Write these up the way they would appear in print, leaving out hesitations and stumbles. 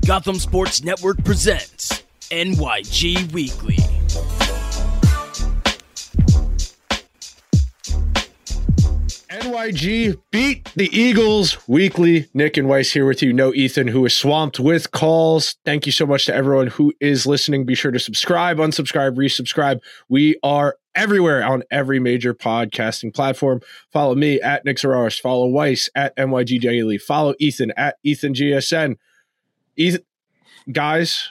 Gotham Sports Network presents NYG Weekly. NYG beat the Eagles weekly. Nick and Weiss here with you. No Ethan, who is swamped with calls. Thank you so much to everyone who is listening. Be sure to subscribe, unsubscribe, resubscribe. We are everywhere on every major podcasting platform. Follow me at Nick Zararis. Follow Weiss at NYG Daily. Follow Ethan at EthanGSN. Ethan, guys,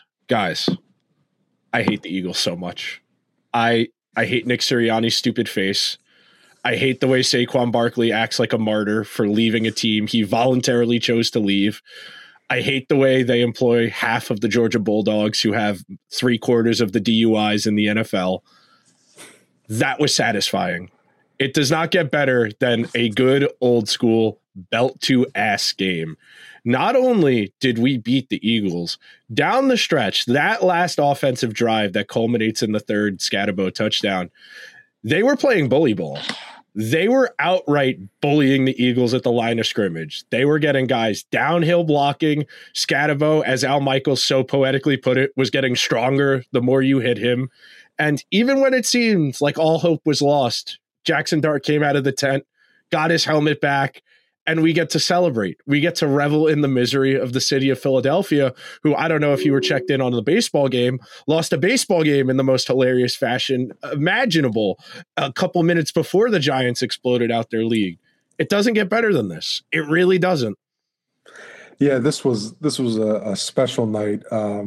I hate the Eagles so much. I hate Nick Sirianni's stupid face. I hate the way Saquon Barkley acts like a martyr for leaving a team he voluntarily chose to leave. I hate the way they employ half of the Georgia Bulldogs who have 3/4 of the DUIs in the NFL. That was satisfying. It does not get better than a good old school belt to ass game. Not only did we beat the Eagles, down the stretch, that last offensive drive that culminates in the third Scatabo touchdown, they were playing bully ball. They were outright bullying the Eagles at the line of scrimmage. They were getting guys downhill blocking. Scatabo, as Al Michaels so poetically put it, was getting stronger the more you hit him. And even when it seemed like all hope was lost, Jackson Dart came out of the tent, got his helmet back, and we get to celebrate. We get to revel in the misery of the city of Philadelphia, who, I don't know if you were checked in on the baseball game, lost a baseball game in the most hilarious fashion imaginable a couple minutes before the Giants exploded out their league. It doesn't get better than this. It really doesn't. Yeah, this was a special night.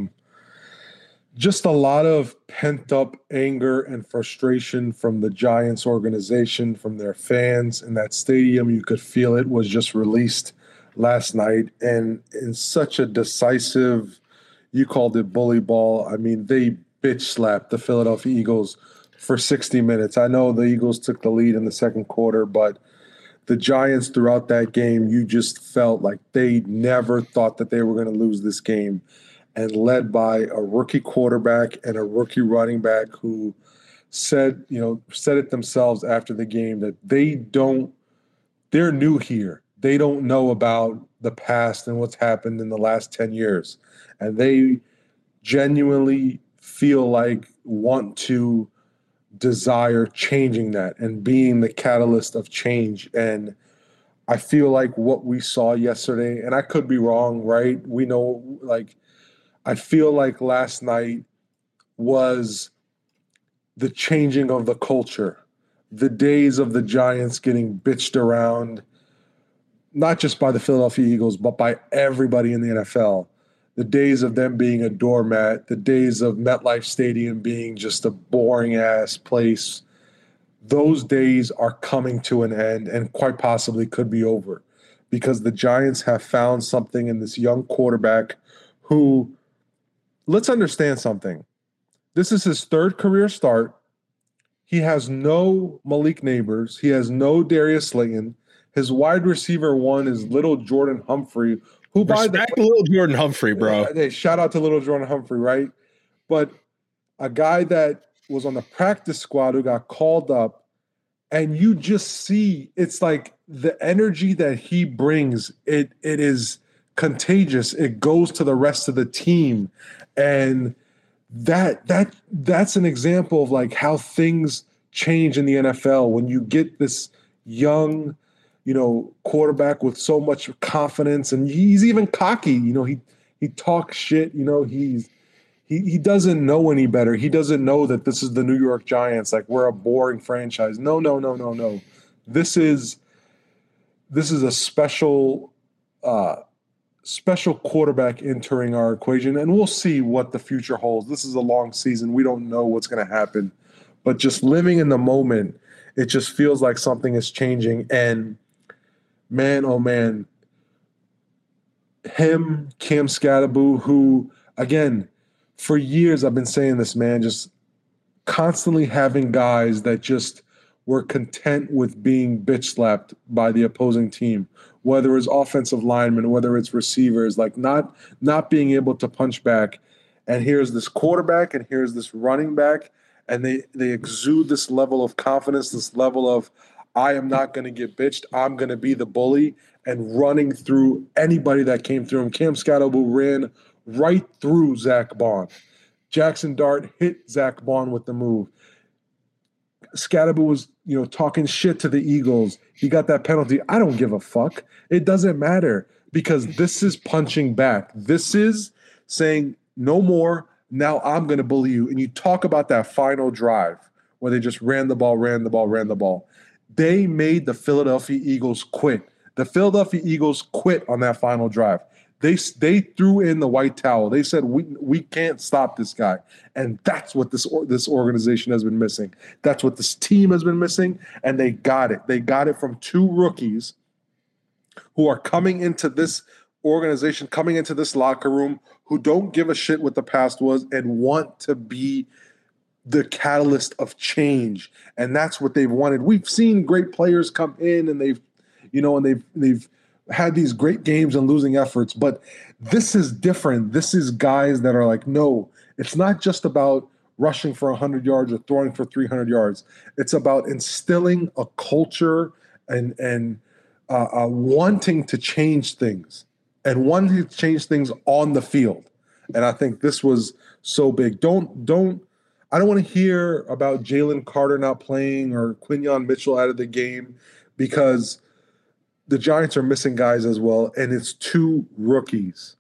Just a lot of pent-up anger and frustration from the Giants organization, from their fans in that stadium. You could feel it was just released last night. And in such a decisive, you called it bully ball. I mean, they bitch slapped the Philadelphia Eagles for 60 minutes. I know the Eagles took the lead in the second quarter, but the Giants throughout that game, you just felt like they never thought that they were going to lose this game. And led by a rookie quarterback and a rookie running back who said it themselves after the game that they're new here. They don't know about the past and what's happened in the last 10 years. And they genuinely feel like want to desire changing that and being the catalyst of change. And I feel like what we saw yesterday, and I could be wrong, right? We know, I feel like last night was the changing of the culture, the days of the Giants getting bitched around, not just by the Philadelphia Eagles, but by everybody in the NFL, the days of them being a doormat, the days of MetLife Stadium being just a boring-ass place. Those days are coming to an end and quite possibly could be over because the Giants have found something in this young quarterback who – let's understand something. This is his third career start. He has no Malik Neighbors. He has no Darius Slayton. His wide receiver one is little Jordan Humphrey, who Respect little Jordan Humphrey, bro. Hey, shout out to little Jordan Humphrey, right? But a guy that was on the practice squad who got called up, and you just see it's like the energy that he brings, it is contagious. It goes to the rest of the team. And that's an example of like how things change in the NFL when you get this young, quarterback with so much confidence, and he's even cocky. He talks shit. He doesn't know any better. He doesn't know that this is the New York Giants. Like, we're a boring franchise. No. This is a special quarterback entering our equation, and we'll see what the future holds. This is a long season. We don't know what's going to happen, but just living in the moment, it just feels like something is changing. And man, oh man, Cam Scatabo, who, again, for years I've been saying this, man, just constantly having guys that just were content with being bitch slapped by the opposing team, whether it's offensive linemen, whether it's receivers, like not being able to punch back. And here's this quarterback and here's this running back, and they exude this level of confidence, this level of, I am not going to get bitched. I'm going to be the bully, and running through anybody that came through him. Cam Scatabo ran right through Zach Bond. Jackson Dart hit Zach Bond with the move. Scadaboo was, talking shit to the Eagles. He got that penalty. I don't give a fuck. It doesn't matter because this is punching back. This is saying no more. Now I'm going to bully you. And you talk about that final drive where they just ran the ball. They made the Philadelphia Eagles quit. The Philadelphia Eagles quit on that final drive. They threw in the white towel. They said, we can't stop this guy. And that's what this organization has been missing. That's what this team has been missing, and they got it. They got it from two rookies who are coming into this organization, coming into this locker room, who don't give a shit what the past was and want to be the catalyst of change. And that's what they've wanted. We've seen great players come in and they've had these great games and losing efforts, but this is different. This is guys that are like, no, it's not just about rushing for 100 yards or throwing for 300 yards. It's about instilling a culture and wanting to change things and wanting to change things on the field. And I think this was so big. I don't want to hear about Jalen Carter not playing or Quinyon Mitchell out of the game because the Giants are missing guys as well, and it's two rookies.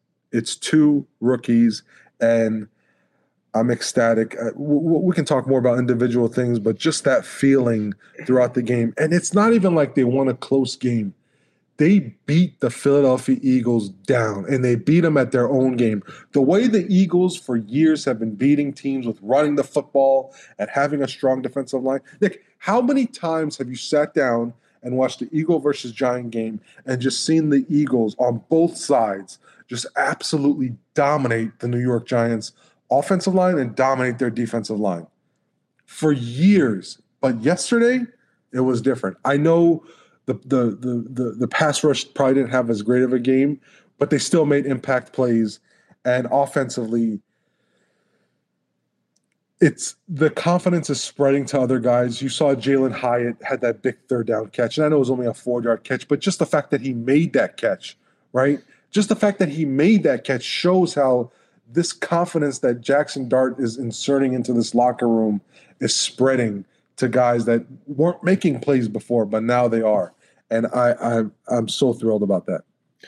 And I'm ecstatic. We can talk more about individual things, but just that feeling throughout the game. And it's not even like they won a close game. They beat the Philadelphia Eagles down, and they beat them at their own game. The way the Eagles for years have been beating teams with running the football and having a strong defensive line. Nick, how many times have you sat down and watched the Eagle versus Giant game and just seen the Eagles on both sides just absolutely dominate the New York Giants offensive line and dominate their defensive line for years? But yesterday, it was different. I know the pass rush probably didn't have as great of a game, but they still made impact plays. And offensively, it's the confidence is spreading to other guys. You saw Jalen Hyatt had that big third down catch. And I know it was only a 4-yard catch, but just the fact that he made that catch, right? Just the fact that he made that catch shows how this confidence that Jackson Dart is inserting into this locker room is spreading to guys that weren't making plays before, but now they are. And I'm so thrilled about that.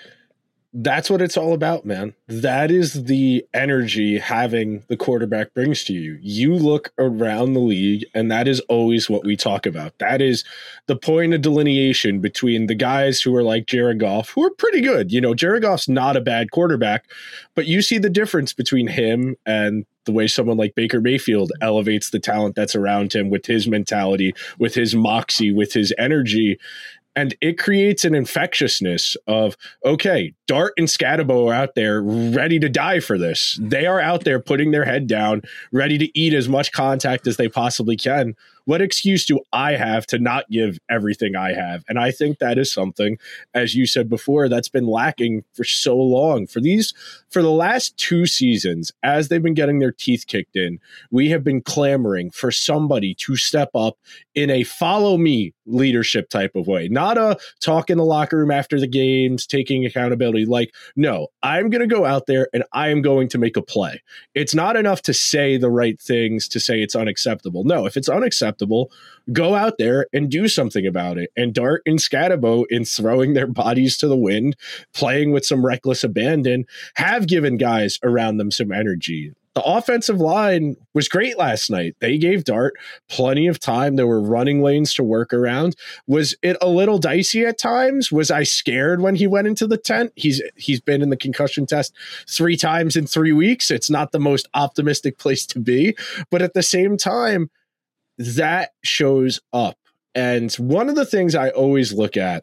That's what it's all about, man. That is the energy having the quarterback brings to you. You look around the league, and that is always what we talk about. That is the point of delineation between the guys who are like Jared Goff, who are pretty good. Jared Goff's not a bad quarterback, but you see the difference between him and the way someone like Baker Mayfield elevates the talent that's around him with his mentality, with his moxie, with his energy. And it creates an infectiousness of, okay, Dart and Scadaboo are out there ready to die for this. They are out there putting their head down, ready to eat as much contact as they possibly can. What excuse do I have to not give everything I have? And I think that is something, as you said before, that's been lacking for so long. For the last 2 seasons, as they've been getting their teeth kicked in, we have been clamoring for somebody to step up in a follow me leadership type of way, not a talk in the locker room after the games, taking accountability. Like, no, I'm going to go out there and I am going to make a play. It's not enough to say the right things to say it's unacceptable. No, if it's unacceptable, go out there and do something about it. And Dart and Scadaboo, in throwing their bodies to the wind, playing with some reckless abandon, have given guys around them some energy. The offensive line was great last night. They gave Dart plenty of time. There were running lanes to work around. Was it a little dicey at times? Was I scared when he went into the tent? He's been in the concussion test 3 times in 3 weeks. It's not the most optimistic place to be. But at the same time, that shows up. And one of the things I always look at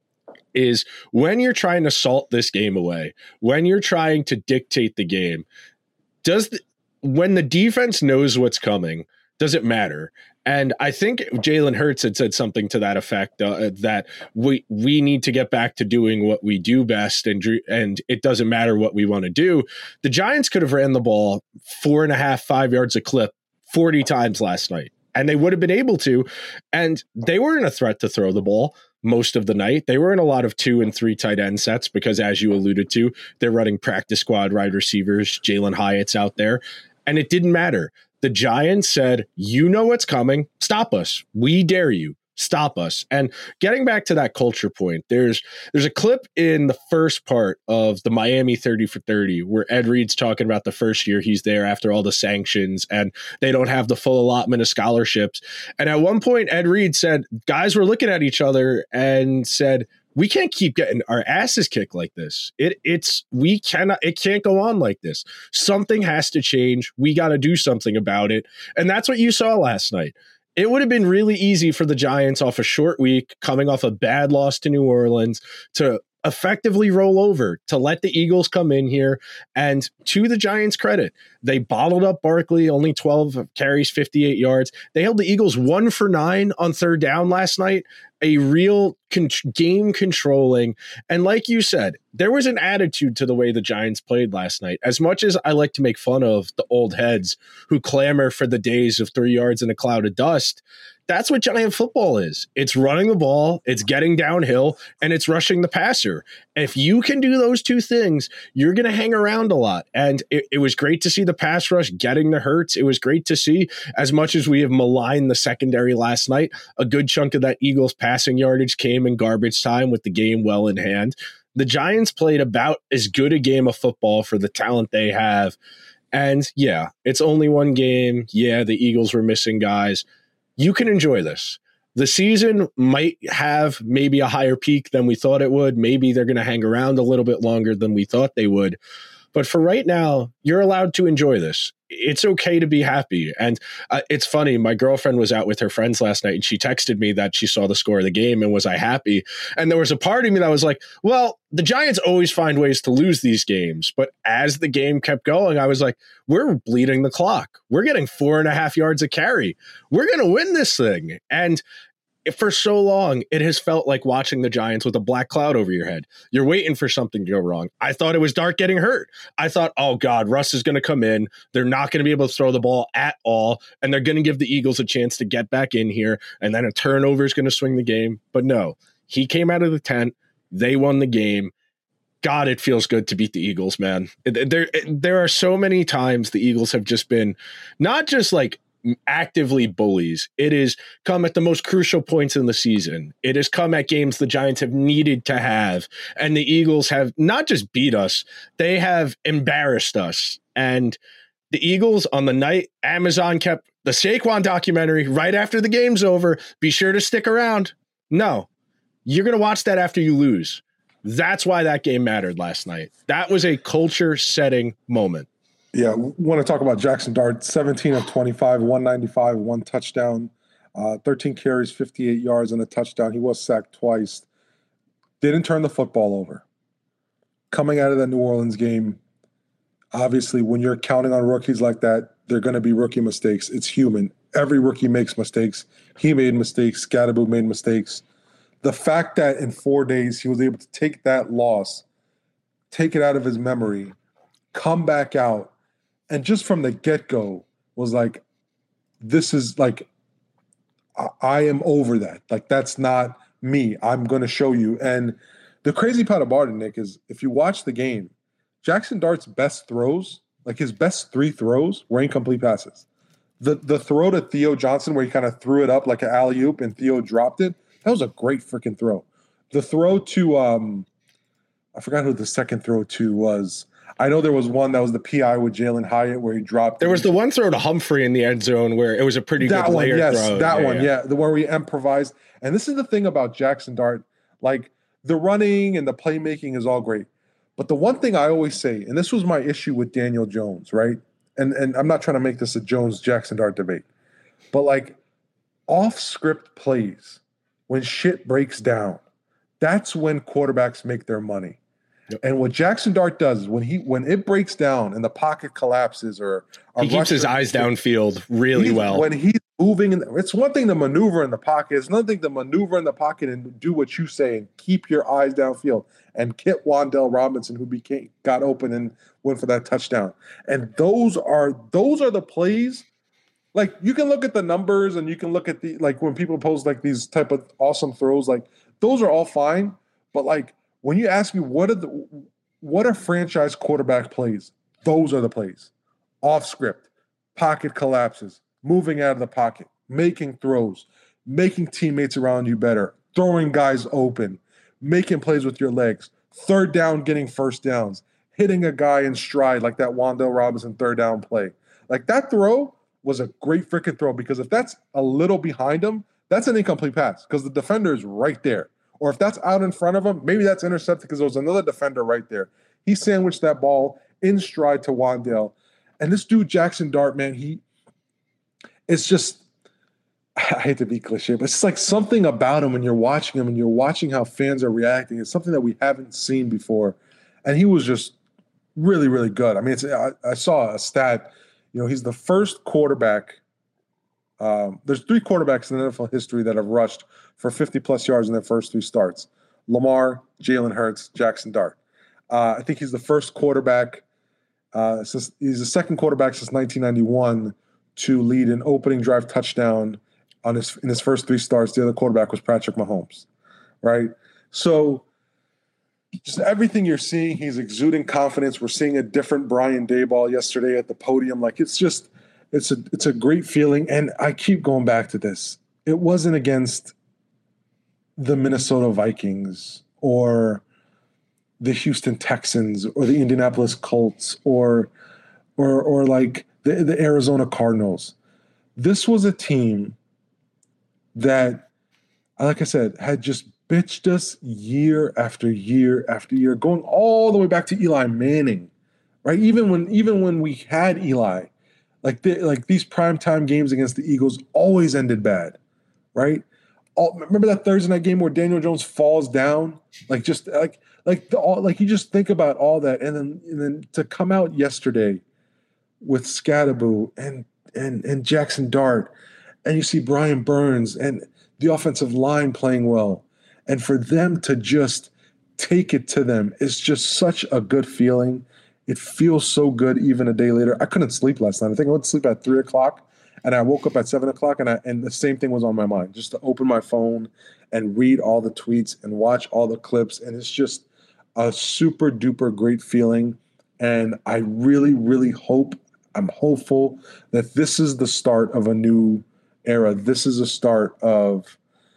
is when you're trying to salt this game away, when you're trying to dictate the game, when the defense knows what's coming, does it matter? And I think Jalen Hurts had said something to that effect, that we need to get back to doing what we do best, and it doesn't matter what we want to do. The Giants could have ran the ball 4.5, 5 yards a clip 40 times last night, and they would have been able to, and they weren't a threat to throw the ball. most of the night. They were in a lot of 2 and 3 tight end sets because, as you alluded to, they're running practice squad wide receivers. Jalen Hyatt's out there, and it didn't matter. The Giants said, you know what's coming. Stop us. We dare you. Stop us. And getting back to that culture point, there's a clip in the first part of the Miami 30 for 30 where Ed Reed's talking about the first year he's there after all the sanctions and they don't have the full allotment of scholarships. And at one point, Ed Reed said, guys were looking at each other and said, we can't keep getting our asses kicked like this. It can't go on like this. Something has to change. We got to do something about it. And that's what you saw last night. It would have been really easy for the Giants off a short week, coming off a bad loss to New Orleans, to effectively roll over, to let the Eagles come in here. And to the Giants' credit, they bottled up Barkley, only 12 carries, 58 yards. They held the Eagles 1 for 9 on third down last night. A real game controlling. And like you said, there was an attitude to the way the Giants played last night. As much as I like to make fun of the old heads who clamor for the days of 3 yards in a cloud of dust, that's what Giant football is. It's running the ball, it's getting downhill, and it's rushing the passer. If you can do those two things, you're going to hang around a lot. And it was great to see the pass rush getting the hurts. It was great to see, as much as we have maligned the secondary last night, a good chunk of that Eagles passing yardage came in garbage time with the game well in hand. The Giants played about as good a game of football for the talent they have. And yeah, it's only one game. Yeah, the Eagles were missing guys. You can enjoy this. The season might have maybe a higher peak than we thought it would. Maybe they're going to hang around a little bit longer than we thought they would. But for right now, you're allowed to enjoy this. It's okay to be happy. And it's funny, my girlfriend was out with her friends last night and she texted me that she saw the score of the game and was I happy? And there was a part of me that was like, well, the Giants always find ways to lose these games. But as the game kept going, I was like, we're bleeding the clock. We're getting 4.5 yards a carry. We're going to win this thing. And for so long, it has felt like watching the Giants with a black cloud over your head. You're waiting for something to go wrong. I thought it was Dart getting hurt. I thought, oh God, Russ is going to come in. They're not going to be able to throw the ball at all. And they're going to give the Eagles a chance to get back in here. And then a turnover is going to swing the game. But no, he came out of the tent. They won the game. God, it feels good to beat the Eagles, man. There are so many times the Eagles have just been not just like actively bullies. It has come at the most crucial points in the season. It has come at games the Giants have needed to have. And the Eagles have not just beat us, they have embarrassed us. And the Eagles on the night Amazon kept the Saquon documentary right after the game's over. Be sure to stick around. No, you're going to watch that after you lose. That's why that game mattered last night. That was a culture setting moment. Yeah, want to talk about Jackson Dart, 17 of 25, 195, 1 touchdown, 13 carries, 58 yards, and a touchdown. He was sacked twice. Didn't turn the football over. Coming out of that New Orleans game, obviously, when you're counting on rookies like that, they're going to be rookie mistakes. It's human. Every rookie makes mistakes. He made mistakes. Scadaboo made mistakes. The fact that in 4 days he was able to take that loss, take it out of his memory, come back out, and just from the get-go was like, this is like, I am over that. Like, that's not me. I'm going to show you. And the crazy part about it, Nick, is if you watch the game, Jackson Dart's best throws, like his best 3 throws, were incomplete passes. The throw to Theo Johnson where he kind of threw it up like an alley-oop and Theo dropped it, that was a great freaking throw. The throw to, I forgot who the second throw to was. I know there was one that was the PI with Jalen Hyatt where he dropped. There was the one throw to Humphrey in the end zone where it was a pretty good layered throw. That one, the one where he improvised. And this is the thing about Jackson Dart. Like, the running and the playmaking is all great. But the one thing I always say, and this was my issue with Daniel Jones, right? And I'm not trying to make this a Jones-Jackson Dart debate. But, like, off-script plays, when shit breaks down, that's when quarterbacks make their money. Yep. And what Jackson Dart does is when it breaks down and the pocket collapses or he keeps his eyes downfield really well. When he's moving, it's one thing to maneuver in the pocket. It's another thing to maneuver in the pocket and do what you say and keep your eyes downfield. And Kit Wandell Robinson, who got open and went for that touchdown. And those are the plays. Like, you can look at the numbers and you can look at the, like, when people post like these type of awesome throws, like, those are all fine. But like when you ask me what are franchise quarterback plays, those are the plays. Off script, pocket collapses, moving out of the pocket, making throws, making teammates around you better, throwing guys open, making plays with your legs, third down, getting first downs, hitting a guy in stride like that Wan'Dale Robinson third down play. Like that throw was a great freaking throw, because if that's a little behind him, that's an incomplete pass because the defender is right there. Or if that's out in front of him, maybe that's intercepted because there was another defender right there. He sandwiched that ball in stride to Wan'Dale. And this dude, Jackson Dart, man, it's just, I hate to be cliche, but it's like something about him when you're watching him and you're watching how fans are reacting. It's something that we haven't seen before. And he was just really, really good. I mean, I saw a stat, he's the first quarterback. There's 3 quarterbacks in NFL history that have rushed for 50-plus yards in their first 3 starts. Lamar, Jalen Hurts, Jackson Dart. I think he's the first quarterback he's the second quarterback since 1991 to lead an opening drive touchdown in his first 3 starts. The other quarterback was Patrick Mahomes, right? So just everything you're seeing, he's exuding confidence. We're seeing a different Brian Daboll yesterday at the podium. Like it's a great feeling. And I keep going back to this. It wasn't against the Minnesota Vikings or the Houston Texans or the Indianapolis Colts or like the Arizona Cardinals. This was a team that, like I said, had just bitched us year after year after year, going all the way back to Eli Manning, right? Even when we had Eli, like these primetime games against the Eagles always ended bad, right? Remember that Thursday night game where Daniel Jones falls down, you just think about all that, and then to come out yesterday with Scadaboo and Jackson Dart, and you see Brian Burns and the offensive line playing well, and for them to just take it to them is just such a good feeling. It feels so good even a day later. I couldn't sleep last night. I think I went to sleep at 3 o'clock. And I woke up at 7 o'clock, and the same thing was on my mind, just to open my phone and read all the tweets and watch all the clips. And it's just a super duper great feeling. And I really, really I'm hopeful that this is the start of a new era. This is a start of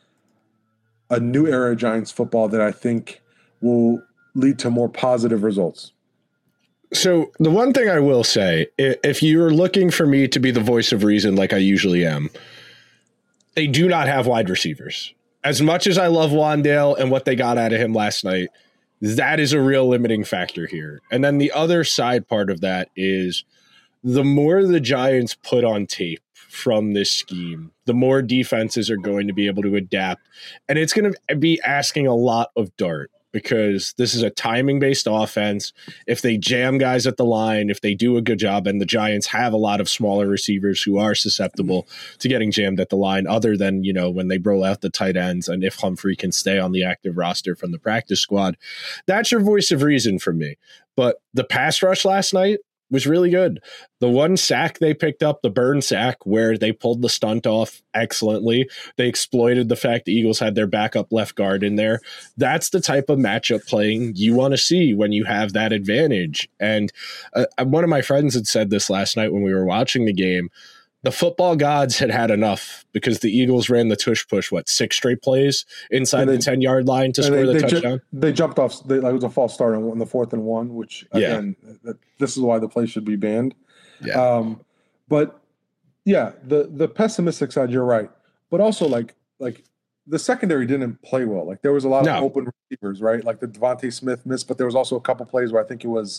a new era of Giants football that I think will lead to more positive results. So the one thing I will say, if you're looking for me to be the voice of reason like I usually am, they do not have wide receivers. As much as I love Wan'Dale and what they got out of him last night, that is a real limiting factor here. And then the other side part of that is the more the Giants put on tape from this scheme, the more defenses are going to be able to adapt. And it's going to be asking a lot of Dart, because this is a timing-based offense. If they jam guys at the line, if they do a good job, and the Giants have a lot of smaller receivers who are susceptible to getting jammed at the line, other than, when they roll out the tight ends and if Humphrey can stay on the active roster from the practice squad, that's your voice of reason for me. But the pass rush last night was really good. The one sack they picked up, the Burn sack, where they pulled the stunt off excellently. They exploited the fact the Eagles had their backup left guard in there. That's the type of matchup playing you want to see when you have that advantage. And one of my friends had said this last night when we were watching the game. The football gods had enough, because the Eagles ran the tush push, 6 straight plays inside the 10-yard line to score the touchdown? They jumped off. It was a false start on the 4th and 1, which, again, this is why the play should be banned. Yeah. But, yeah, the pessimistic side, you're right. But also, like the secondary didn't play well. Like, there was a lot of open receivers, right? Like the Devontae Smith miss, but there was also a couple plays where I think it was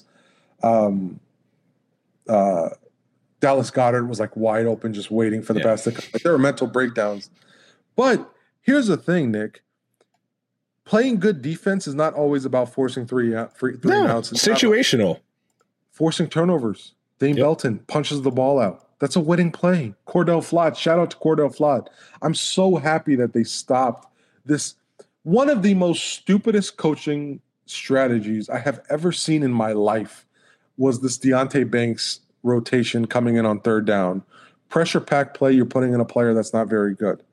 Dallas Goedert was wide open, just waiting for the pass to come. There were mental breakdowns. But here's the thing, Nick. Playing good defense is not always about forcing three outs. It's situational. Forcing turnovers. Dane Belton punches the ball out. That's a winning play. Cordell Flott. Shout out to Cordell Flott. I'm so happy that they stopped this. One of the most stupidest coaching strategies I have ever seen in my life was this Deonte Banks rotation coming in on 3rd down. Pressure pack play, you're putting in a player that's not very good.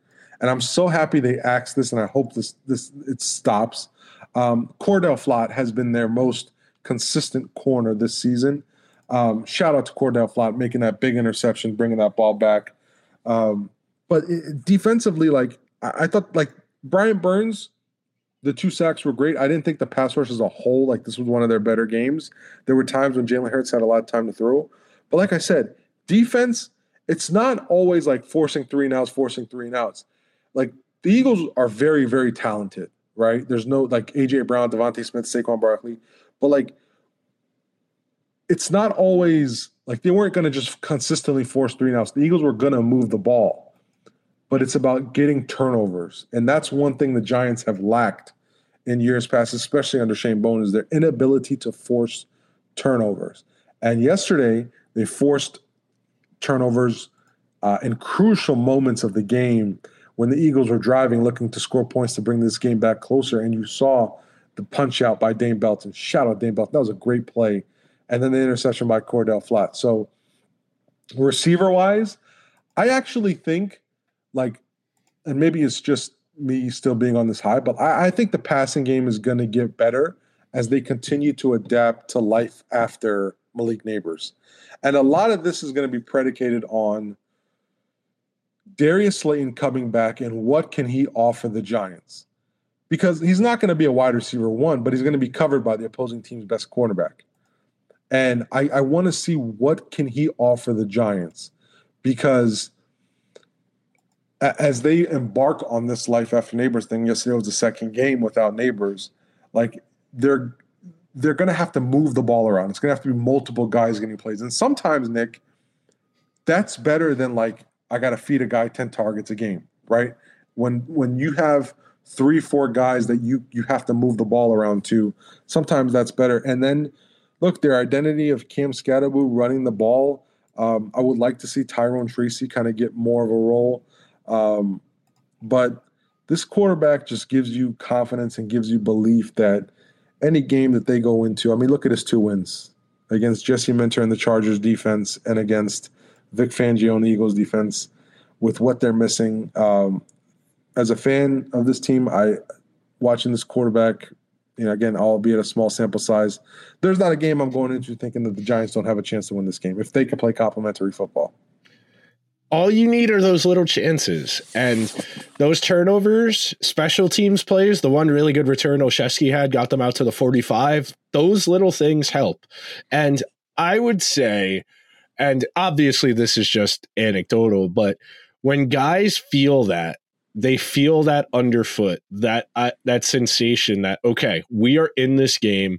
And I'm so happy they axed this, and I hope it stops. Cordell Flott has been their most consistent corner this season. Shout out to Cordell Flott making that big interception, bringing that ball back. But defensively, like I thought, like Brian Burns, the 2 sacks were great. I didn't think the pass rush as a whole, like this was one of their better games. There were times when Jalen Hurts had a lot of time to throw. But like I said, defense, it's not always like forcing 3 and outs. Like the Eagles are very, very talented, right? There's no like A.J. Brown, Devontae Smith, Saquon Barkley. But like it's not always like they weren't going to just consistently force 3 and outs. The Eagles were going to move the ball. But it's about getting turnovers. And that's one thing the Giants have lacked in years past, especially under Shane Bowen, is their inability to force turnovers. And yesterday, they forced turnovers in crucial moments of the game when the Eagles were driving, looking to score points to bring this game back closer. And you saw the punch out by Dane Belton. Shout out Dane Belton. That was a great play. And then the interception by Cordell Flott. So receiver-wise, I actually think, like, and maybe it's just me still being on this high, but I think the passing game is going to get better as they continue to adapt to life after Malik Neighbors. And a lot of this is going to be predicated on Darius Slayton coming back and what can he offer the Giants. Because he's not going to be a wide receiver 1, but he's going to be covered by the opposing team's best cornerback. And I want to see what can he offer the Giants, because as they embark on this life after Neighbors thing, yesterday was the second game without Neighbors, like they're going to have to move the ball around. It's going to have to be multiple guys getting plays. And sometimes, Nick, that's better than like, I got to feed a guy 10 targets a game, right? When you have 3-4 guys that you have to move the ball around to, sometimes that's better. And then, look, their identity of Cam Scatterbo running the ball, I would like to see Tyrone Tracy kind of get more of a role. But this quarterback just gives you confidence and gives you belief that any game that they go into, I mean, look at his 2 wins against Jesse Minter and the Chargers defense and against Vic Fangio and the Eagles defense with what they're missing. As a fan of this team, watching this quarterback, again, albeit a small sample size, there's not a game I'm going into thinking that the Giants don't have a chance to win this game if they can play complementary football. All you need are those little chances, and those turnovers, special teams plays, the one really good return Olszewski had got them out to the 45. Those little things help. And I would say, and obviously this is just anecdotal, but when guys feel that, they feel that underfoot, that sensation that, okay, we are in this game.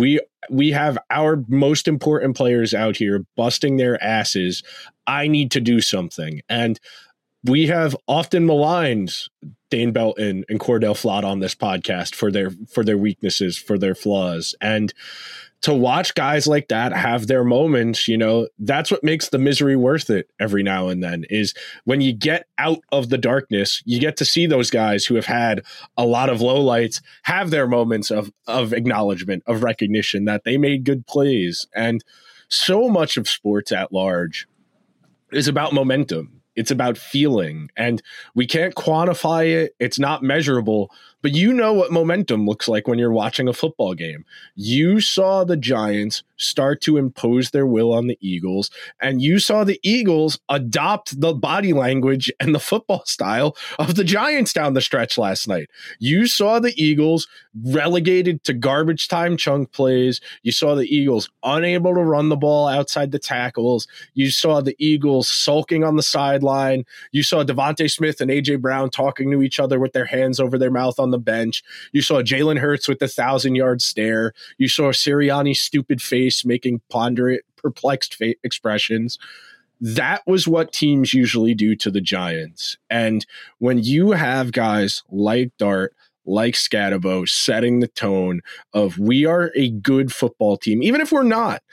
We have our most important players out here busting their asses. I need to do something. And we have often maligned Dane Belton and Cordell Flott on this podcast for their weaknesses, for their flaws. And to watch guys like that have their moments, that's what makes the misery worth it every now and then, is when you get out of the darkness, you get to see those guys who have had a lot of lowlights have their moments of acknowledgement, of recognition that they made good plays. And so much of sports at large is about momentum. It's about feeling, and we can't quantify it. It's not measurable, but you know what momentum looks like when you're watching a football game. You saw the Giants start to impose their will on the Eagles, and you saw the Eagles adopt the body language and the football style of the Giants down the stretch last night. You saw the Eagles relegated to garbage time chunk plays. You saw the Eagles unable to run the ball outside the tackles. You saw the Eagles sulking on the sideline. You saw Devontae Smith and A.J. Brown talking to each other with their hands over their mouth on the bench. You saw Jalen Hurts with the 1,000-yard stare. You saw Sirianni's stupid face making ponderate, perplexed expressions. That was what teams usually do to the Giants. And when you have guys like Dart, like Scatterbo, setting the tone of we are a good football team, even if we're not,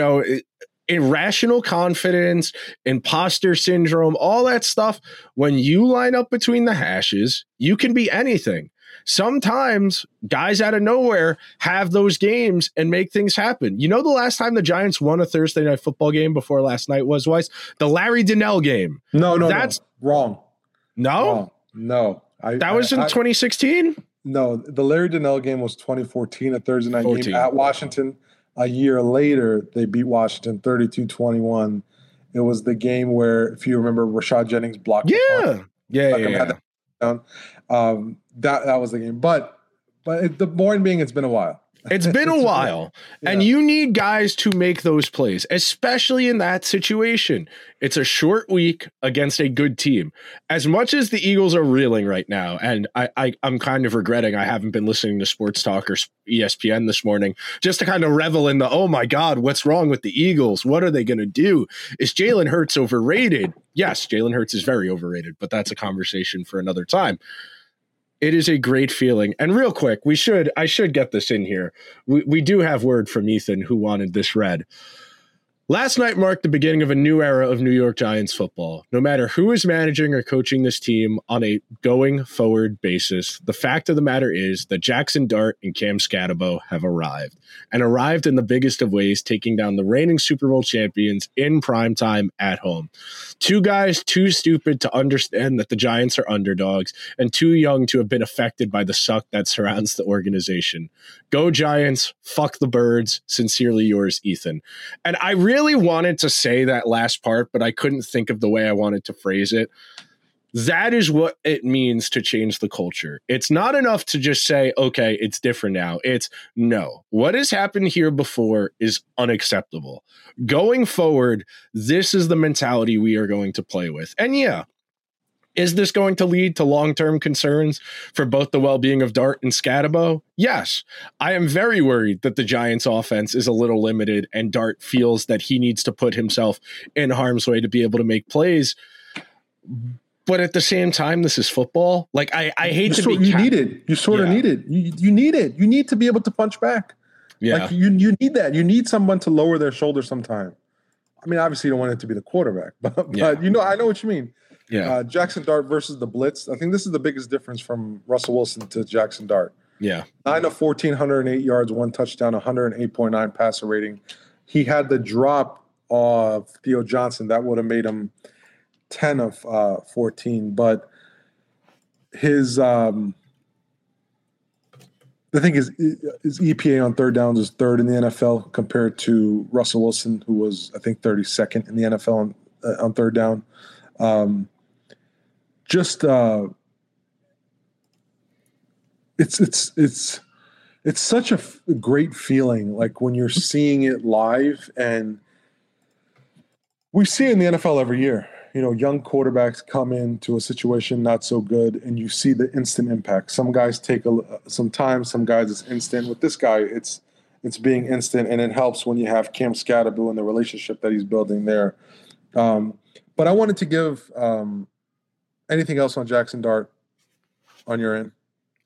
irrational confidence, imposter syndrome, all that stuff, when you line up between the hashes, you can be anything. Sometimes guys out of nowhere have those games and make things happen. The last time the Giants won a Thursday night football game before last night was the Larry Donnell game. No, that's wrong. No? No. That was in 2016? No, the Larry Donnell game was 2014, a Thursday night 14. game at Washington. A year later, they beat Washington 32-21. It was the game where, if you remember, Rashad Jennings blocked. Yeah. That was the game. But the point being, it's been a while. It's been a while, and you need guys to make those plays, especially in that situation. It's a short week against a good team. As much as the Eagles are reeling right now, and I'm kind of regretting I haven't been listening to Sports Talk or ESPN this morning just to kind of revel in the, oh my God, what's wrong with the Eagles? What are they going to do? Is Jalen Hurts overrated? Yes, Jalen Hurts is very overrated, but that's a conversation for another time. It is a great feeling. And real quick, I should get this in here. We do have word from Ethan, who wanted this read. Last night marked the beginning of a new era of New York Giants football. No matter who is managing or coaching this team on a going forward basis, the fact of the matter is that Jackson Dart and Cam Scatterbo have arrived, and arrived in the biggest of ways, taking down the reigning Super Bowl champions in primetime at home. Two guys too stupid to understand that the Giants are underdogs, and too young to have been affected by the suck that surrounds the organization. Go Giants, fuck the birds. Sincerely yours, Ethan. And I really wanted to say that last part, but I couldn't think of the way I wanted to phrase it. That is what it means to change the culture. It's not enough to just say, okay, it's different now. It's no. What has happened here before is unacceptable. Going forward, this is the mentality we are going to play with. And yeah, is this going to lead to long-term concerns for both the well-being of Dart and Scatterbo? Yes. I am very worried that the Giants' offense is a little limited and Dart feels that he needs to put himself in harm's way to be able to make plays. But at the same time, this is football. Like, I hate to be... You need it. You sort of need it. You need it. You need to be able to punch back. Yeah. Like, you need that. You need someone to lower their shoulder sometime. I mean, obviously, you don't want it to be the quarterback. But I know what you mean. Yeah. Jackson Dart versus the blitz. I think this is the biggest difference from Russell Wilson to Jackson Dart. Yeah. 9 of 14, 108 yards, 1 touchdown, 108.9 passer rating. He had the drop of Theo Johnson. That would have made him 10 of 14. But his I think his EPA on third downs is third in the NFL compared to Russell Wilson, who was, I think, 32nd in the NFL on third down. It's such a great feeling, like when you're seeing it live, and we see it in the NFL every year. You know, young quarterbacks come into a situation not so good, and you see the instant impact. Some guys take some time, some guys it's instant. With this guy, it's being instant, and it helps when you have Cam Scatterbo and the relationship that he's building there. But I wanted to give anything else on Jackson Dart on your end?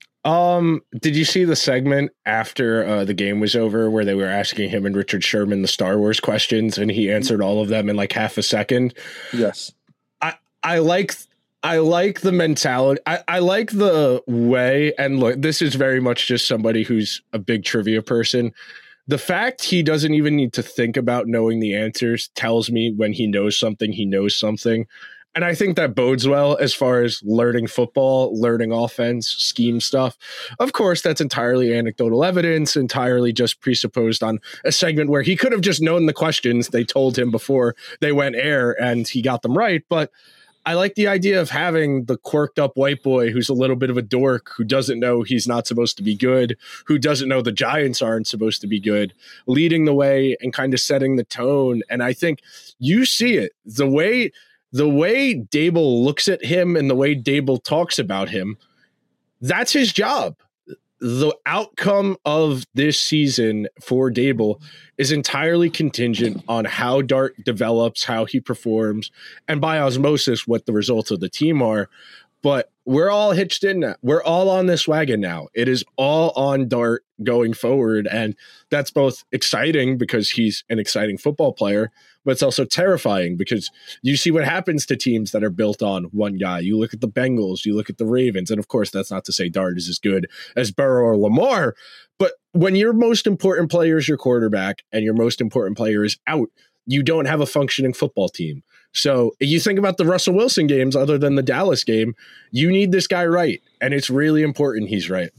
Did you see the segment after the game was over where they were asking him and Richard Sherman the Star Wars questions, and he answered all of them in like half a second? Yes. I like the mentality. I like the way, and look, this is very much just somebody who's a big trivia person. The fact he doesn't even need to think about knowing the answers tells me when he knows something, he knows something. And I think that bodes well as far as learning football, learning offense, scheme stuff. Of course, that's entirely anecdotal evidence, entirely just presupposed on a segment where he could have just known the questions they told him before they went air and he got them right. But I like the idea of having the quirked up white boy who's a little bit of a dork, who doesn't know he's not supposed to be good, who doesn't know the Giants aren't supposed to be good, leading the way and kind of setting the tone. And I think you see it. The way Dable looks at him and the way Dable talks about him, that's his job. The outcome of this season for Dable is entirely contingent on how Dart develops, how he performs, and by osmosis, what the results of the team are. But we're all hitched in now. We're all on this wagon now. It is all on Dart going forward. And that's both exciting because he's an exciting football player, but it's also terrifying because you see what happens to teams that are built on one guy. You look at the Bengals, you look at the Ravens, and of course, that's not to say Dart is as good as Burrow or Lamar, but when your most important player is your quarterback and your most important player is out, you don't have a functioning football team. So you think about the Russell Wilson games, other than the Dallas game, you need this guy right. And it's really important he's right.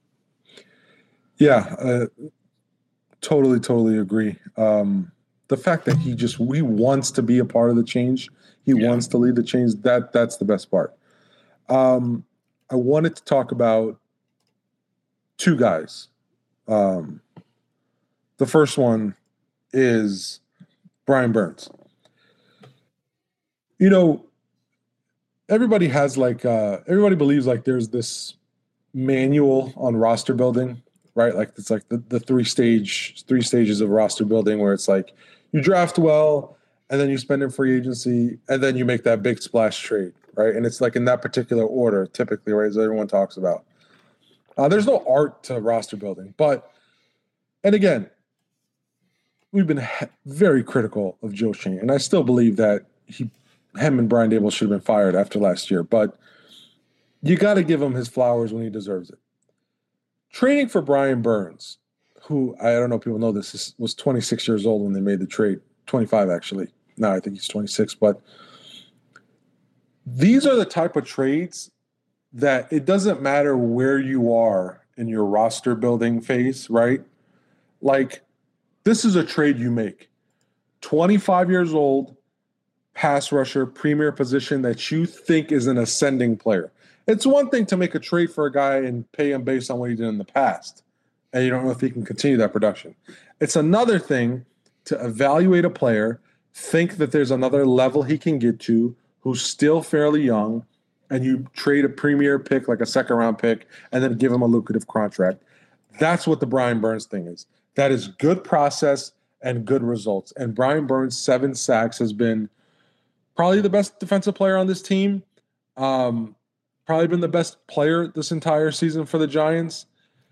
Yeah, totally agree. The fact that he wants to be a part of the change, he wants to lead the change, that's the best part. I wanted to talk about two guys. The first one is Brian Burns. You know, everybody has everybody believes like there's this manual on roster building, right? Like it's like the three stages of roster building, where it's like you draft well, and then you spend in free agency, and then you make that big splash trade, right? And it's like in that particular order, typically, right, as everyone talks about. There's no art to roster building, and again, we've been very critical of Joe Schoen, and I still believe that him and Brian Daboll should have been fired after last year, but you got to give him his flowers when he deserves it. Trading for Brian Burns, who, I don't know if people know this, was 26 years old when they made the trade. 25, actually. No, I think he's 26. But these are the type of trades that it doesn't matter where you are in your roster building phase, right? Like, this is a trade you make. 25 years old, pass rusher, premier position that you think is an ascending player. It's one thing to make a trade for a guy and pay him based on what he did in the past, and you don't know if he can continue that production. It's another thing to evaluate a player, think that there's another level he can get to, who's still fairly young, and you trade a premier pick, like a second-round pick, and then give him a lucrative contract. That's what the Brian Burns thing is. That is good process and good results. And Brian Burns' 7 sacks has been probably the best defensive player on this team. Probably been the best player this entire season for the Giants.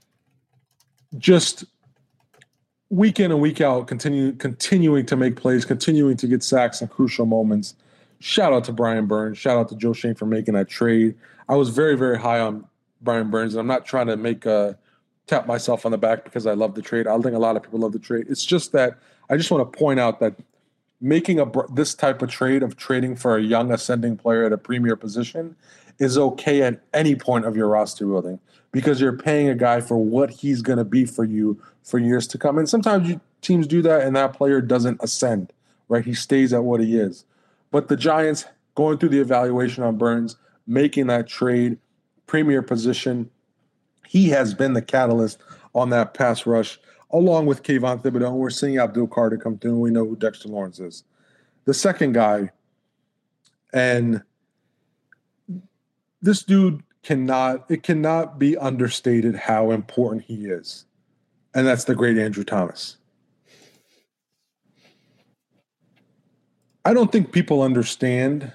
Just week in and week out, continuing to make plays, continuing to get sacks in crucial moments. Shout out to Brian Burns. Shout out to Joe Schoen for making that trade. I was very, very high on Brian Burns, and I'm not trying to tap myself on the back because I love the trade. I think a lot of people love the trade. It's just that I just want to point out that making this type of trade of trading for a young ascending player at a premier position is okay at any point of your roster building, because you're paying a guy for what he's going to be for you for years to come. And sometimes teams do that and that player doesn't ascend, right? He stays at what he is. But the Giants, going through the evaluation on Burns, making that trade, premier position, he has been the catalyst on that pass rush, along with Kayvon Thibodeau. And we're seeing Abdul Carter come through, and we know who Dexter Lawrence is. The second guy, and this dude cannot be understated how important he is. And that's the great Andrew Thomas. I don't think people understand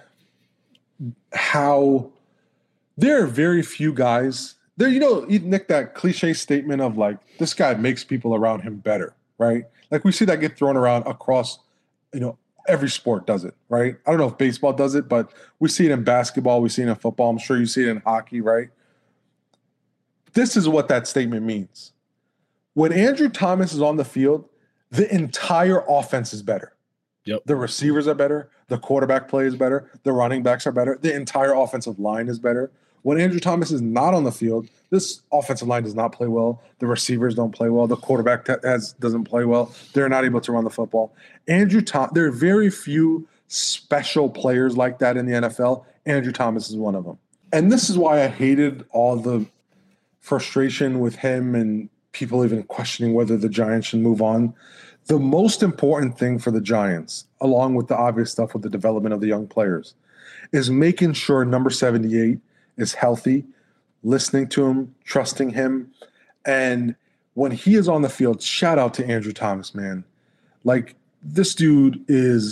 how there are very few guys there. Nick, that cliche statement of like, this guy makes people around him better, right? Like we see that get thrown around across, every sport does it, right? I don't know if baseball does it, but we see it in basketball. We see it in football. I'm sure you see it in hockey, right? This is what that statement means. When Andrew Thomas is on the field, the entire offense is better. Yep. The receivers are better. The quarterback play is better. The running backs are better. The entire offensive line is better. When Andrew Thomas is not on the field, this offensive line does not play well. The receivers don't play well. The quarterback doesn't play well. They're not able to run the football. There are very few special players like that in the NFL. Andrew Thomas is one of them. And this is why I hated all the frustration with him and people even questioning whether the Giants should move on. The most important thing for the Giants, along with the obvious stuff with the development of the young players, is making sure number 78 is healthy, listening to him, trusting him. And when he is on the field, shout out to Andrew Thomas, man. Like, this dude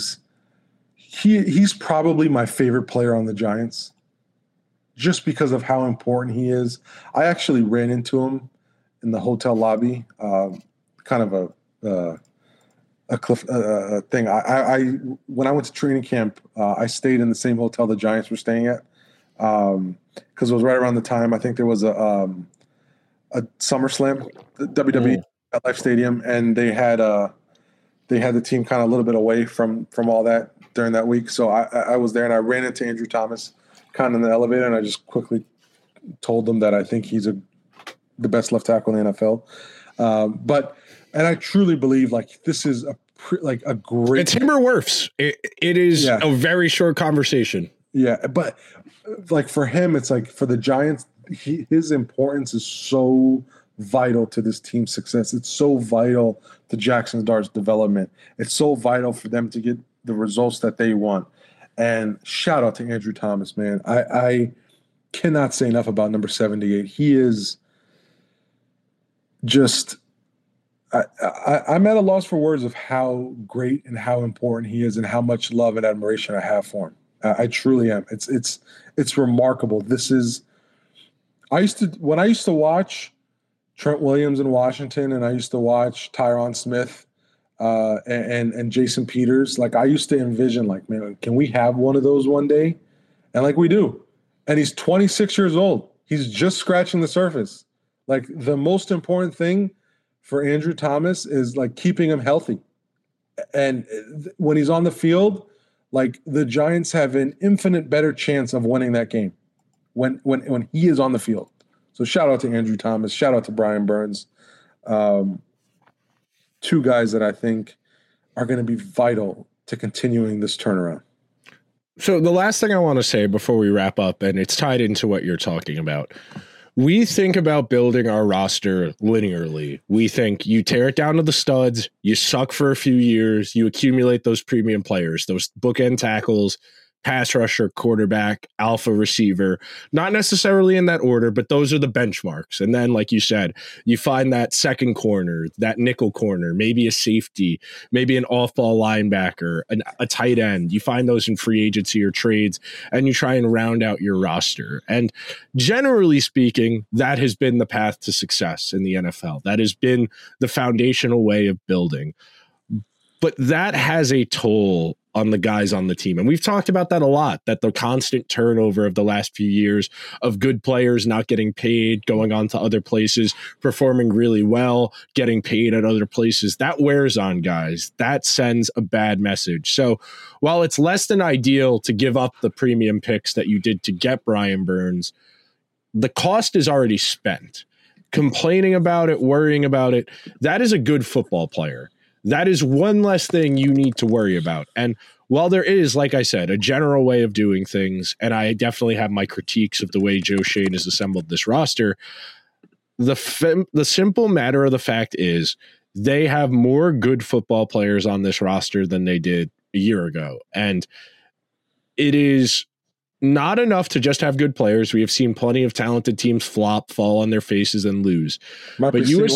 he's probably my favorite player on the Giants just because of how important he is. I actually ran into him in the hotel lobby, kind of a thing. I when I went to training camp, I stayed in the same hotel the Giants were staying at, because it was right around the time I think there was a SummerSlam, the WWE at Life Stadium, and they had they had the team kind of a little bit away from all that during that week. So I was there, and I ran into Andrew Thomas kind of in the elevator, and I just quickly told him that I think he's the best left tackle in the NFL. And I truly believe like this is a great. It's him or Wirfs. It is a very short conversation. Yeah, but like for him, it's like for the Giants, his importance is so vital to this team's success. It's so vital to Jackson Dart's development. It's so vital for them to get the results that they want. And shout out to Andrew Thomas, man. I cannot say enough about number 78. He is just I'm at a loss for words of how great and how important he is and how much love and admiration I have for him. I truly am. It's remarkable. When I used to watch Trent Williams in Washington, and I used to watch Tyron Smith and Jason Peters. Like I used to envision, like, man, can we have one of those one day? And like we do. And he's 26 years old. He's just scratching the surface. Like the most important thing for Andrew Thomas is like keeping him healthy. And when he's on the field, like the Giants have an infinite better chance of winning that game when he is on the field. So shout out to Andrew Thomas. Shout out to Brian Burns. Two guys that I think are going to be vital to continuing this turnaround. So the last thing I want to say before we wrap up, and it's tied into what you're talking about. We think about building our roster linearly. We think you tear it down to the studs, you suck for a few years, you accumulate those premium players, those bookend tackles, pass rusher, quarterback, alpha receiver, not necessarily in that order, but those are the benchmarks. And then, like you said, you find that second corner, that nickel corner, maybe a safety, maybe an off-ball linebacker, a tight end. You find those in free agency or trades, and you try and round out your roster. And generally speaking, that has been the path to success in the NFL. That has been the foundational way of building. But that has a toll on the guys on the team. And we've talked about that a lot, that the constant turnover of the last few years of good players not getting paid, going on to other places, performing really well, getting paid at other places, that wears on guys. That sends a bad message. So while it's less than ideal to give up the premium picks that you did to get Brian Burns, the cost is already spent. Complaining about it, worrying about it, that is a good football player. That is one less thing you need to worry about. And while there is, like I said, a general way of doing things, and I definitely have my critiques of the way Joe Schoen has assembled this roster, the simple matter of the fact is they have more good football players on this roster than they did a year ago. And it is not enough to just have good players. We have seen plenty of talented teams flop, fall on their faces, and lose. Might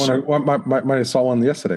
have saw one yesterday.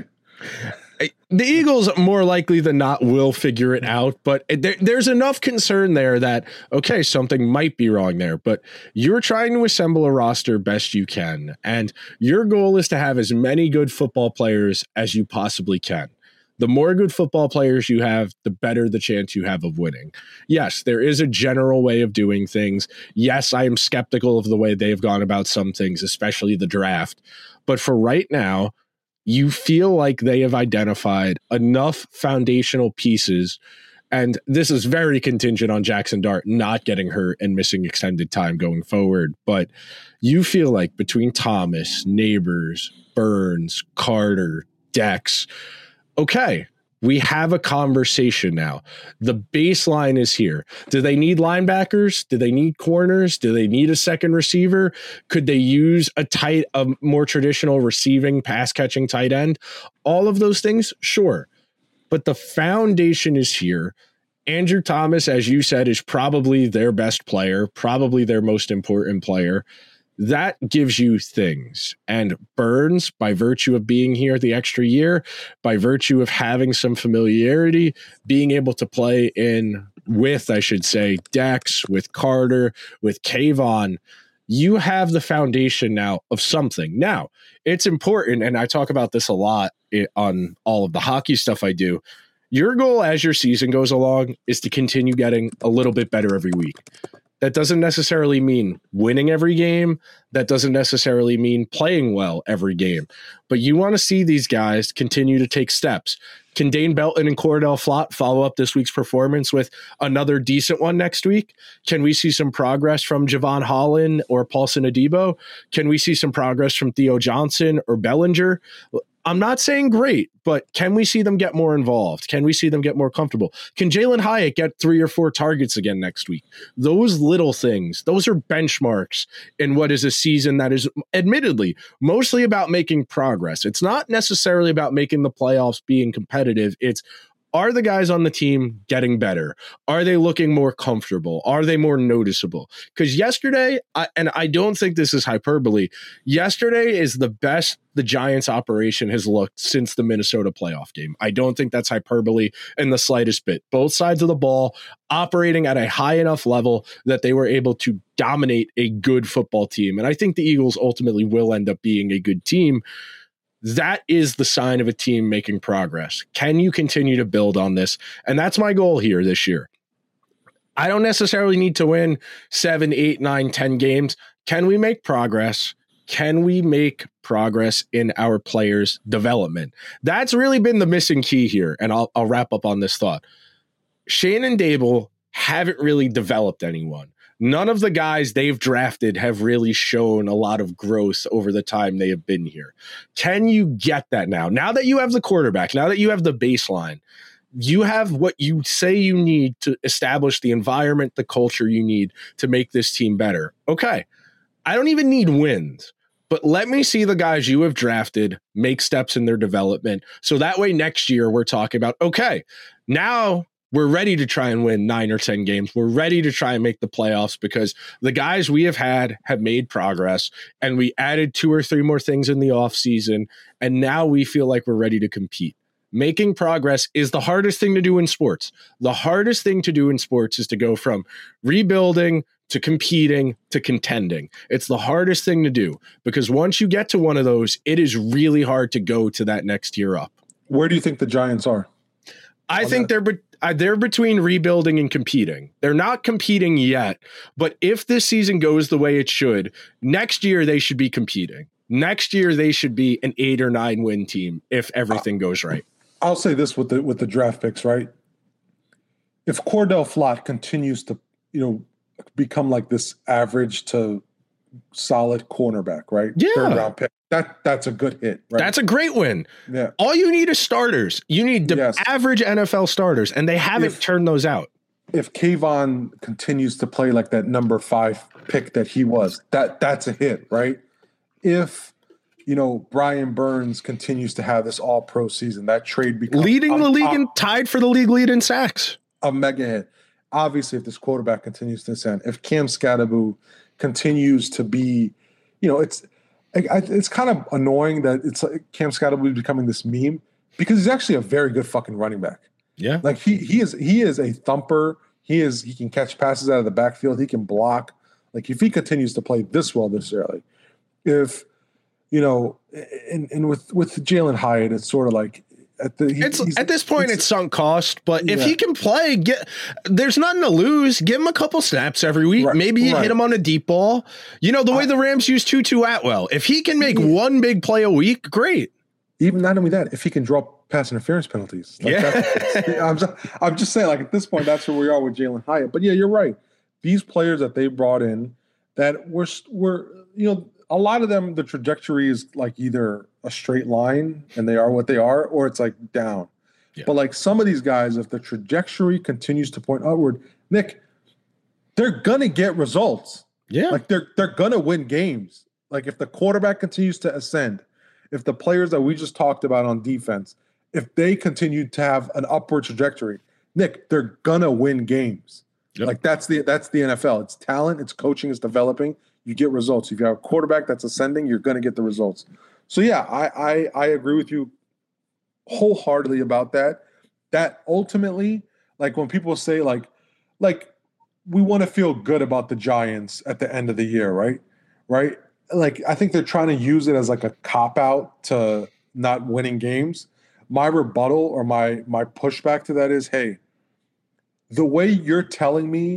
The Eagles, more likely than not, will figure it out, but there's enough concern there that, okay, something might be wrong there, but you're trying to assemble a roster best you can, and your goal is to have as many good football players as you possibly can. The more good football players you have, the better the chance you have of winning. Yes, there is a general way of doing things. Yes, I am skeptical of the way they've gone about some things, especially the draft, but for right now, you feel like they have identified enough foundational pieces, and this is very contingent on Jackson Dart not getting hurt and missing extended time going forward, but you feel like between Thomas, Neighbors, Burns, Carter, Dex, okay, we have a conversation now. The baseline is here. Do they need linebackers? Do they need corners? Do they need a second receiver? Could they use a more traditional receiving, pass-catching tight end? All of those things, sure. But the foundation is here. Andrew Thomas, as you said, is probably their best player, probably their most important player. That gives you things. And Burns, by virtue of being here the extra year, by virtue of having some familiarity, being able to play with Dex, with Carter, with Kayvon, you have the foundation now of something. Now, it's important, and I talk about this a lot on all of the hockey stuff I do. Your goal as your season goes along is to continue getting a little bit better every week. That doesn't necessarily mean winning every game. That doesn't necessarily mean playing well every game. But you want to see these guys continue to take steps. Can Dane Belton and Cordell Flott follow up this week's performance with another decent one next week? Can we see some progress from Javon Holland or Paulson Adebo? Can we see some progress from Theo Johnson or Bellinger? I'm not saying great, but can we see them get more involved? Can we see them get more comfortable? Can Jalen Hyatt get 3 or 4 targets again next week? Those little things, those are benchmarks in what is a season that is admittedly mostly about making progress. It's not necessarily about making the playoffs, being competitive. It's, are the guys on the team getting better? Are they looking more comfortable? Are they more noticeable? Because yesterday, and I don't think this is hyperbole, yesterday is the best the Giants operation has looked since the Minnesota playoff game. I don't think that's hyperbole in the slightest bit. Both sides of the ball operating at a high enough level that they were able to dominate a good football team. And I think the Eagles ultimately will end up being a good team. That is the sign of a team making progress. Can you continue to build on this? And that's my goal here this year. I don't necessarily need to win 7, 8, 9, 10 games. Can we make progress? Can we make progress in our players' development? That's really been the missing key here. And I'll wrap up on this thought. Shane and Dable haven't really developed anyone. None of the guys they've drafted have really shown a lot of growth over the time they have been here. Can you get that now? Now that you have the quarterback, now that you have the baseline, you have what you say you need to establish the environment, the culture you need to make this team better. Okay, I don't even need wins, but let me see the guys you have drafted make steps in their development. So that way next year we're talking about, okay, now we're ready to try and win 9 or 10 games. We're ready to try and make the playoffs because the guys we have had have made progress, and we added 2 or 3 more things in the offseason, and now we feel like we're ready to compete. Making progress is the hardest thing to do in sports. The hardest thing to do in sports is to go from rebuilding to competing to contending. It's the hardest thing to do because once you get to one of those, it is really hard to go to that next tier up. Where do you think the Giants are? I think they're between rebuilding and competing. They're not competing yet, but if this season goes the way it should, next year they should be competing. Next year they should be an 8 or 9 win team if everything goes right. I'll say this with the draft picks, right? If Cordell Flott continues to, become like this average to solid cornerback, right? Yeah. 3rd round pick. That's a good hit, right? That's a great win. Yeah. All you need is starters. You need the average NFL starters, and they haven't turned those out. If Kayvon continues to play like that number 5 pick that he was, that's a hit, right? If Brian Burns continues to have this all-pro season, that trade becomes leading the league and tied for the league lead in sacks. A mega hit. Obviously, if this quarterback continues to ascend, if Cam Skattebo continues to be, it's kind of annoying that it's like Cam Skattebo is becoming this meme because he's actually a very good fucking running back. Yeah, like he is a thumper. He can catch passes out of the backfield. He can block. Like if he continues to play this well this early, and with Jalen Hyatt, it's sort of like at this point it's sunk cost. But if he can play, there's nothing to lose. Give him a couple snaps every week. Right, maybe you hit him on a deep ball. The way the Rams use Tutu Atwell. If he can make one big play a week, great. Even not only that, if he can draw pass interference penalties. I'm just saying, like at this point, that's where we are with Jalen Hyatt. But yeah, you're right. These players that they brought in that were a lot of them, the trajectory is like either a straight line and they are what they are, or it's like down. Yeah. But like some of these guys, if the trajectory continues to point upward, Nick, they're gonna get results. Yeah. Like they're gonna win games. Like if the quarterback continues to ascend, if the players that we just talked about on defense, if they continue to have an upward trajectory, Nick, they're gonna win games. Yep. Like that's the NFL. It's talent, it's coaching, it's developing. You get results. If you have a quarterback that's ascending, you're going to get the results. So yeah, I agree with you wholeheartedly about that. That ultimately, like when people say like we want to feel good about the Giants at the end of the year, right? Right? Like I think they're trying to use it as like a cop out to not winning games. My rebuttal or my pushback to that is, hey, the way you're telling me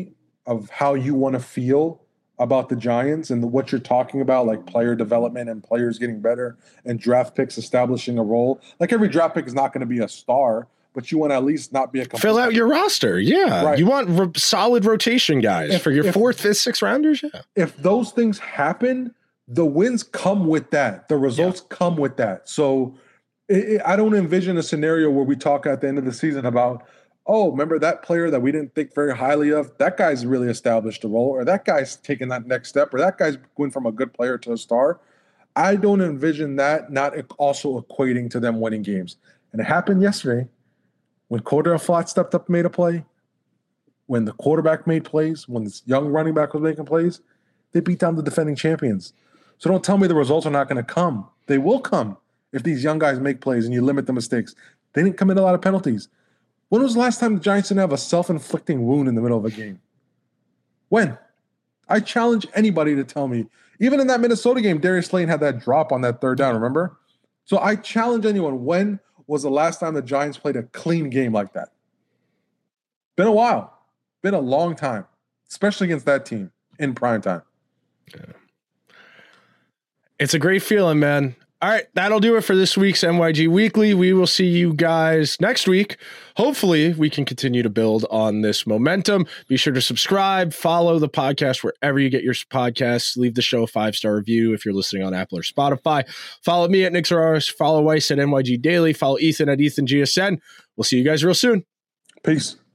of how you want to feel about the Giants and what you're talking about, like player development and players getting better and draft picks establishing a role. Like every draft pick is not going to be a star, but you want to at least not be a complete fill out your roster. Yeah. Right. You want solid rotation guys for your 4th, 5th, 6th rounders. Yeah. If those things happen, the wins come with that. The results come with that. So I don't envision a scenario where we talk at the end of the season about, oh, remember that player that we didn't think very highly of? That guy's really established a role, or that guy's taking that next step, or that guy's going from a good player to a star. I don't envision that not also equating to them winning games. And it happened yesterday when Cordell Flott stepped up and made a play, when the quarterback made plays, when this young running back was making plays, they beat down the defending champions. So don't tell me the results are not going to come. They will come if these young guys make plays and you limit the mistakes. They didn't commit a lot of penalties. When was the last time the Giants didn't have a self-inflicting wound in the middle of a game? When? I challenge anybody to tell me. Even in that Minnesota game, Darius Slayton had that drop on that 3rd down, remember? So I challenge anyone, when was the last time the Giants played a clean game like that? Been a while. Been a long time, especially against that team in prime time. Yeah. It's a great feeling, man. All right, that'll do it for this week's NYG Weekly. We will see you guys next week. Hopefully, we can continue to build on this momentum. Be sure to subscribe, follow the podcast wherever you get your podcasts. Leave the show a 5-star review if you're listening on Apple or Spotify. Follow me at Nick Zararis. Follow Weiss at NYG Daily. Follow Ethan at EthanGSN. We'll see you guys real soon. Peace.